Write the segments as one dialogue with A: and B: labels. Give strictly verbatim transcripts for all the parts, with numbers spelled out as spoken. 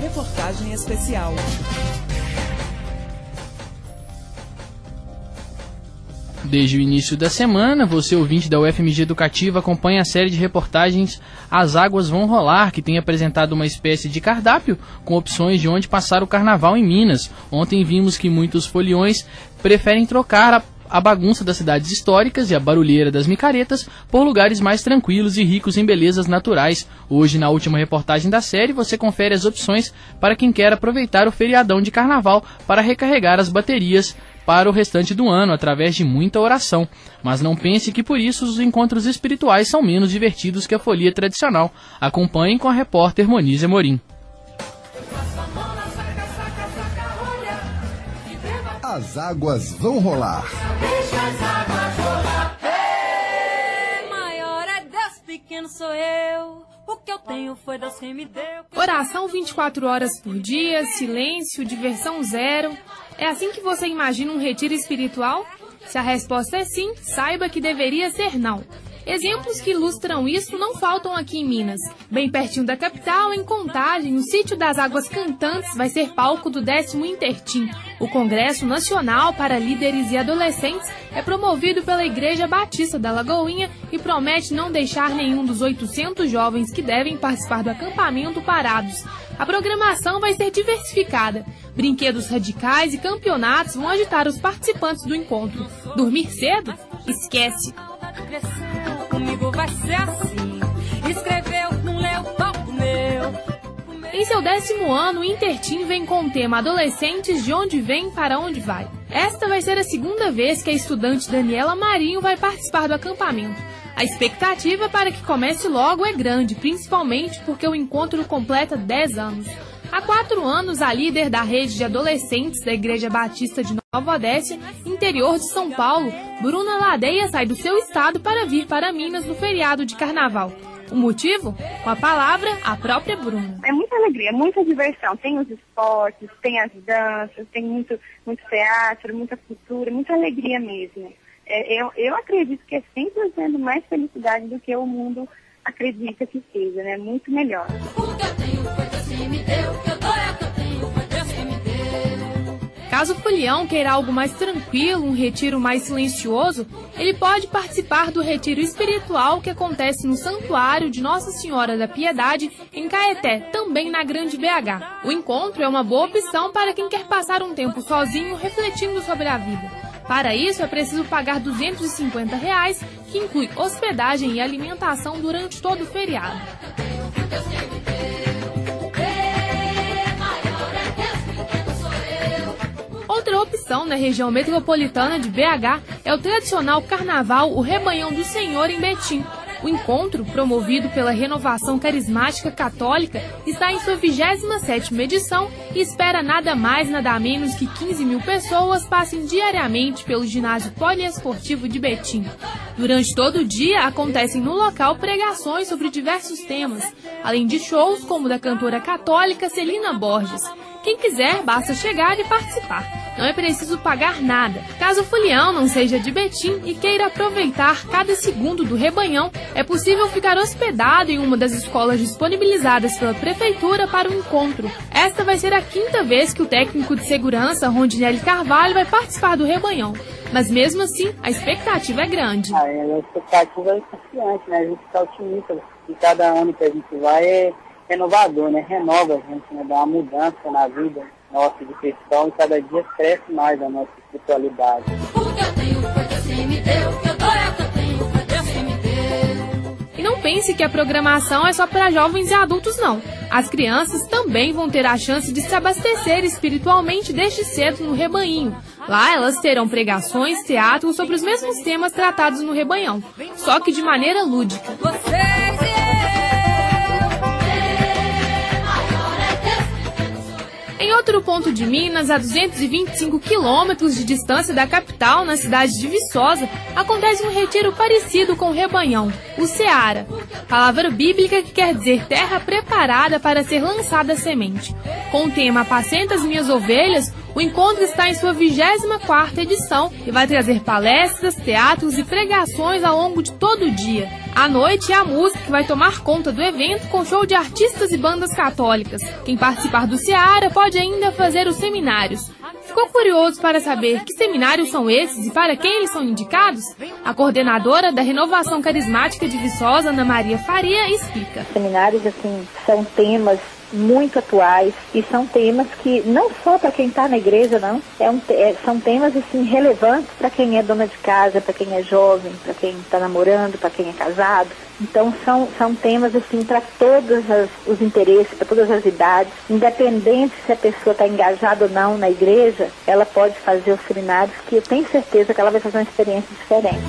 A: Reportagem especial.
B: Desde o início da semana, você, ouvinte da U F M G Educativa, acompanha a série de reportagens As Águas Vão Rolar, que tem apresentado uma espécie de cardápio com opções de onde passar o carnaval em Minas. Ontem vimos que muitos foliões preferem trocar a a bagunça das cidades históricas e a barulheira das micaretas por lugares mais tranquilos e ricos em belezas naturais. Hoje, na última reportagem da série, você confere as opções para quem quer aproveitar o feriadão de carnaval para recarregar as baterias para o restante do ano, através de muita oração. Mas não pense que por isso os encontros espirituais são menos divertidos que a folia tradicional. Acompanhem com a repórter Monize Amorim.
C: As águas vão rolar.
D: Deixa as águas rolar. Hey, maior é Deus, pequeno sou eu. O que eu tenho foi Deus quem me deu.
E: Oração vinte e quatro horas por dia, silêncio, diversão zero. É assim que você imagina um retiro espiritual? Se a resposta é sim, saiba que deveria ser não. Exemplos que ilustram isso não faltam aqui em Minas. Bem pertinho da capital, em Contagem, o Sítio das Águas Cantantes vai ser palco do décimo Intertim. O Congresso Nacional para Líderes e Adolescentes é promovido pela Igreja Batista da Lagoinha e promete não deixar nenhum dos oitocentos jovens que devem participar do acampamento parados. A programação vai ser diversificada. Brinquedos radicais e campeonatos vão agitar os participantes do encontro. Dormir cedo? Esquece!
D: Comigo vai ser assim. Escreveu, não leu, palco meu.
E: Em seu décimo ano, o Intertim vem com o tema Adolescentes de onde vem para onde vai. Esta vai ser a segunda vez que a estudante Daniela Marinho vai participar do acampamento. A expectativa para que comece logo é grande, principalmente porque o encontro completa dez anos. Há quatro anos, a líder da rede de adolescentes da Igreja Batista de Nova Odécia, interior de São Paulo, Bruna Ladeia, sai do seu estado para vir para Minas no feriado de carnaval. O motivo? Com a palavra, a própria Bruna.
F: É muita alegria, muita diversão. Tem os esportes, tem as danças, tem muito, muito teatro, muita cultura, muita alegria mesmo. É, eu, eu acredito que é cem por cento mais felicidade do que o mundo acredita que seja, né? Muito melhor.
D: O que eu tenho foi Deus quem me deu. O que eu dou é o que eu tenho foi Deus quem me deu.
E: Caso o folião queira algo mais tranquilo, um retiro mais silencioso, ele pode participar do retiro espiritual que acontece no Santuário de Nossa Senhora da Piedade, em Caeté, também na Grande B H. O encontro é uma boa opção para quem quer passar um tempo sozinho refletindo sobre a vida. Para isso, é preciso pagar duzentos e cinquenta reais, que inclui hospedagem e alimentação durante todo o feriado. Outra opção na região metropolitana de B H é o tradicional carnaval O Rebanhão do Senhor em Betim. O encontro, promovido pela Renovação Carismática Católica, está em sua vigésima sétima edição e espera nada mais nada menos que quinze mil pessoas passem diariamente pelo ginásio poliesportivo de Betim. Durante todo o dia, acontecem no local pregações sobre diversos temas, além de shows como o da cantora católica Celina Borges. Quem quiser, basta chegar e participar. Não é preciso pagar nada. Caso o folião não seja de Betim e queira aproveitar cada segundo do rebanhão, é possível ficar hospedado em uma das escolas disponibilizadas pela Prefeitura para o encontro. Esta vai ser a quinta vez que o técnico de segurança, Rondinelli Carvalho, vai participar do rebanhão. Mas mesmo assim, a expectativa é grande.
G: Ah, a expectativa é confiante, né? A gente está otimista. E cada ano que a gente vai é renovador, né? Renova a gente, né? Dá uma mudança na vida nossa de cristão e cada dia cresce mais a nossa espiritualidade.
D: O que eu tenho foi Deus quem me deu. O que eu dou é o que eu tenho foi Deus quem me deu.
E: E não pense que a programação é só para jovens e adultos, não. As crianças também vão ter a chance de se abastecer espiritualmente desde cedo no rebanhinho. Lá elas terão pregações, teatro sobre os mesmos temas tratados no rebanhão, só que de maneira lúdica.
D: Vocês e
E: Em outro ponto de Minas, a duzentos e vinte e cinco quilômetros de distância da capital, na cidade de Viçosa, acontece um retiro parecido com o rebanhão, o Seara, palavra bíblica que quer dizer terra preparada para ser lançada a semente. Com o tema Apacenta as Minhas Ovelhas, o encontro está em sua vigésima quarta edição e vai trazer palestras, teatros e pregações ao longo de todo o dia. À noite é a música que vai tomar conta do evento com show de artistas e bandas católicas. Quem participar do Seara pode ainda fazer os seminários. Ficou curioso para saber que seminários são esses e para quem eles são indicados? A coordenadora da Renovação Carismática de Viçosa, Ana Maria Faria, explica.
A: Seminários, assim, são temas muito atuais e são temas que não só para quem está na igreja, não, é um, é, são temas assim relevantes para quem é dona de casa, para quem é jovem, para quem está namorando, para quem é casado. Então são, são temas assim para todos as, os interesses, para todas as idades, independente se a pessoa está engajada ou não na igreja, ela pode fazer os seminários, que eu tenho certeza que ela vai fazer uma experiência diferente.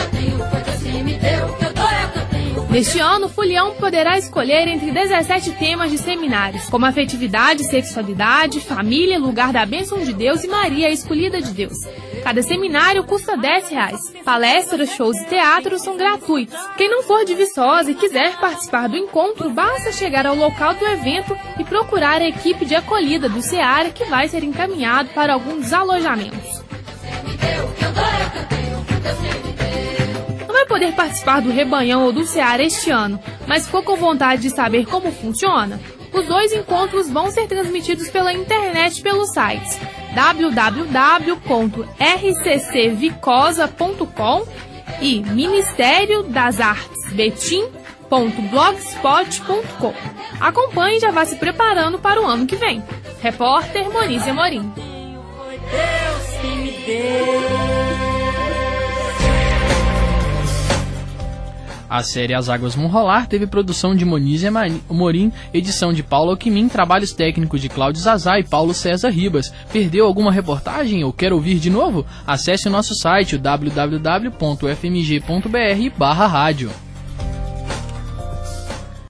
E: Neste ano, o Folião poderá escolher entre dezessete temas de seminários, como afetividade, sexualidade, família, lugar da bênção de Deus e Maria, a escolhida de Deus. Cada seminário custa dez reais. Palestras, shows e teatros são gratuitos. Quem não for de Viçosa e quiser participar do encontro, basta chegar ao local do evento e procurar a equipe de acolhida do Seara, que vai ser encaminhado para algum dos alojamentos. Vai poder participar do Rebanhão ou do Seara este ano, mas ficou com vontade de saber como funciona? Os dois encontros vão ser transmitidos pela internet pelos sites w w w ponto r c c vicosa ponto com e ministério das artes betim ponto blogspot ponto com. Acompanhe e já vá se preparando para o ano que vem. Repórter Monize Amorim.
D: Foi Deus que me deu.
B: A série As Águas Vão Rolar teve produção de Monize Amorim, edição de Paulo Alquimim, trabalhos técnicos de Cláudio Zazá e Paulo César Ribas. Perdeu alguma reportagem ou quer ouvir de novo? Acesse o nosso site, o w w w ponto f m g ponto b r barra rádio.